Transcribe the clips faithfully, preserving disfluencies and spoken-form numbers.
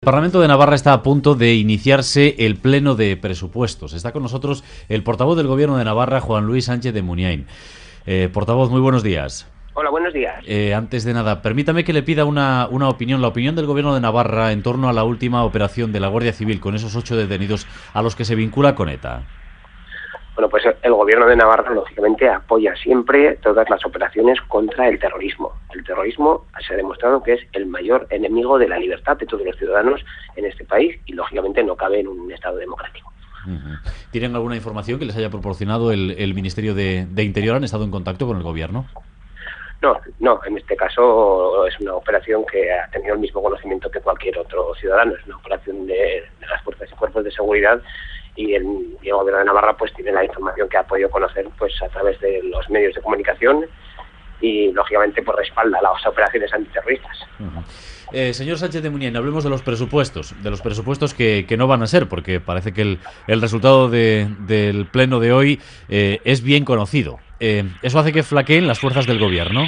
El Parlamento de Navarra está a punto de iniciarse el pleno de presupuestos. Está con nosotros el portavoz del Gobierno de Navarra, Juan Luis Sánchez de Muniain. Eh, portavoz, muy buenos días. Hola, buenos días. Eh, antes de nada, permítame que le pida una, una opinión, la opinión del Gobierno de Navarra en torno a la última operación de la Guardia Civil con esos ocho detenidos a los que se vincula con ETA. Bueno, pues el Gobierno de Navarra, lógicamente, apoya siempre todas las operaciones contra el terrorismo. El terrorismo se ha demostrado que es el mayor enemigo de la libertad de todos los ciudadanos en este país y, lógicamente, no cabe en un Estado democrático. Uh-huh. ¿Tienen alguna información que les haya proporcionado el, el Ministerio de, de Interior? ¿Han estado en contacto con el Gobierno? No, no, en este caso es una operación que ha tenido el mismo conocimiento que cualquier otro ciudadano. Es una operación de, de las fuerzas y cuerpos de seguridad y el, y el Gobierno de Navarra pues tiene la información que ha podido conocer pues a través de los medios de comunicación y, lógicamente, pues respalda las operaciones antiterroristas. Uh-huh. Eh, señor Sánchez de Muniain, hablemos de los presupuestos, de los presupuestos que, que no van a ser, porque parece que el, el resultado de, del pleno de hoy eh, es bien conocido. Eh, ¿Eso hace que flaqueen las fuerzas del Gobierno?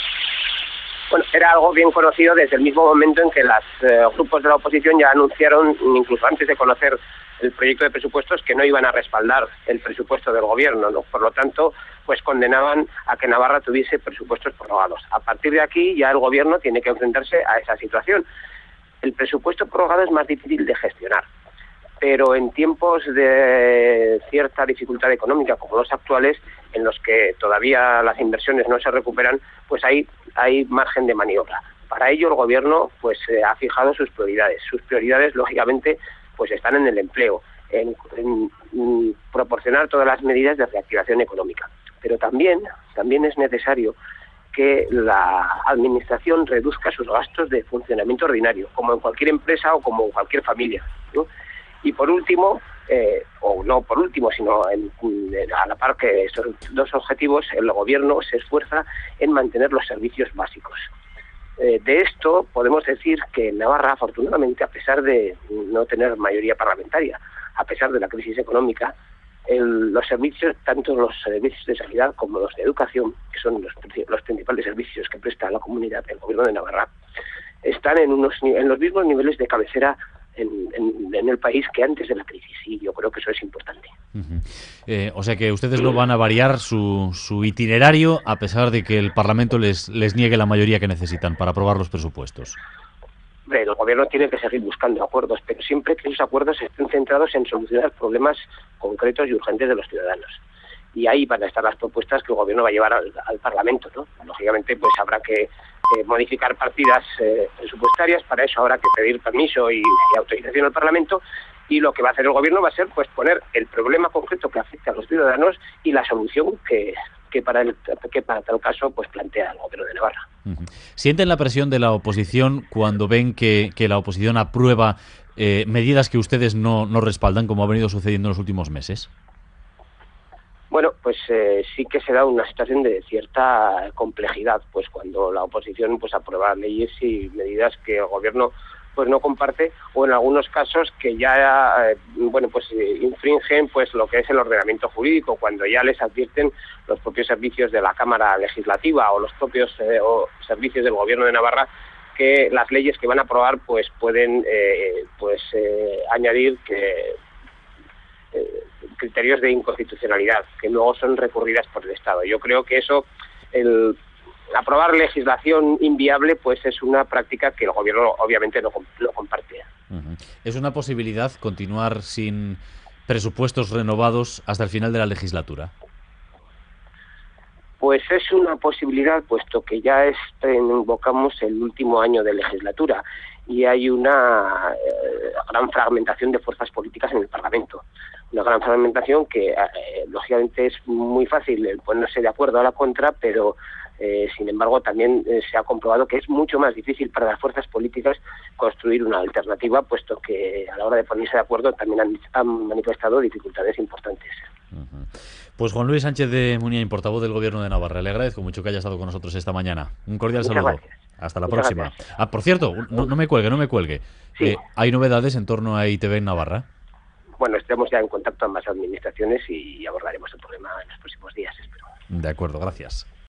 Bueno, era algo bien conocido desde el mismo momento en que los eh, grupos de la oposición ya anunciaron, incluso antes de conocer el proyecto de presupuestos, que no iban a respaldar el presupuesto del Gobierno, ¿no? Por lo tanto, pues condenaban a que Navarra tuviese presupuestos prorrogados. A partir de aquí ya el Gobierno tiene que enfrentarse a esa situación. El presupuesto prorrogado es más difícil de gestionar, pero en tiempos de cierta dificultad económica como los actuales, en los que todavía las inversiones no se recuperan, pues hay, hay margen de maniobra. Para ello el Gobierno pues eh, ha fijado sus prioridades. Sus prioridades, lógicamente, pues están en el empleo, en, en, en proporcionar todas las medidas de reactivación económica. Pero también, también es necesario que la Administración reduzca sus gastos de funcionamiento ordinario, como en cualquier empresa o como en cualquier familia, ¿no? Y por último, eh, o no por último, sino en, en, a la par que estos dos objetivos, el Gobierno se esfuerza en mantener los servicios básicos. Eh, de esto podemos decir que en Navarra, afortunadamente, a pesar de no tener mayoría parlamentaria, a pesar de la crisis económica, el, los servicios, tanto los servicios de sanidad como los de educación, que son los, los principales servicios que presta la comunidad, el Gobierno de Navarra, están en, unos, en los mismos niveles de cabecera En, en, en el país que antes de la crisis, y yo creo que eso es importante. Uh-huh. Eh, o sea que ustedes no van a variar su, su itinerario a pesar de que el Parlamento les, les niegue la mayoría que necesitan para aprobar los presupuestos. El Gobierno tiene que seguir buscando acuerdos, pero siempre que esos acuerdos estén centrados en solucionar problemas concretos y urgentes de los ciudadanos. Y ahí van a estar las propuestas que el Gobierno va a llevar al, al Parlamento, ¿no? Lógicamente, pues habrá que eh, modificar partidas eh, presupuestarias. Para eso habrá que pedir permiso y, y autorización al Parlamento. Y lo que va a hacer el Gobierno va a ser pues poner el problema concreto que afecta a los ciudadanos y la solución que, que para el que para tal caso pues plantea el Gobierno de Navarra. Uh-huh. ¿Sienten la presión de la oposición cuando ven que, que la oposición aprueba eh, medidas que ustedes no, no respaldan, como ha venido sucediendo en los últimos meses? Bueno, pues eh, sí que se da una situación de cierta complejidad, pues cuando la oposición pues aprueba leyes y medidas que el Gobierno pues no comparte, o en algunos casos que ya eh, bueno pues eh, infringen pues lo que es el ordenamiento jurídico, cuando ya les advierten los propios servicios de la Cámara Legislativa o los propios eh, o servicios del Gobierno de Navarra que las leyes que van a aprobar pues pueden eh, pues eh, añadir que eh, criterios de inconstitucionalidad que luego son recurridas por el Estado. Yo creo que eso, el aprobar legislación inviable, pues es una práctica que el Gobierno obviamente no, no comparte. Uh-huh. ¿Es una posibilidad continuar sin presupuestos renovados hasta el final de la legislatura? Pues es una posibilidad, puesto que ya este, invocamos el último año de legislatura y hay una eh, gran fragmentación de fuerzas políticas en el Parlamento. Una gran fragmentación que, eh, lógicamente, es muy fácil el ponerse de acuerdo a la contra, pero, eh, sin embargo, también eh, se ha comprobado que es mucho más difícil para las fuerzas políticas construir una alternativa, puesto que a la hora de ponerse de acuerdo también han, han manifestado dificultades importantes. Uh-huh. Pues Juan Luis Sánchez de Muniain, portavoz del Gobierno de Navarra, le agradezco mucho que haya estado con nosotros esta mañana. Un cordial Muchas saludo. Gracias. Hasta la Muchas próxima. Gracias. Ah, por cierto, no, no me cuelgue, no me cuelgue. Sí. Eh, ¿Hay novedades en torno a I T V en Navarra? Bueno, estamos ya en contacto con ambas administraciones y abordaremos el problema en los próximos días, espero. De acuerdo, gracias.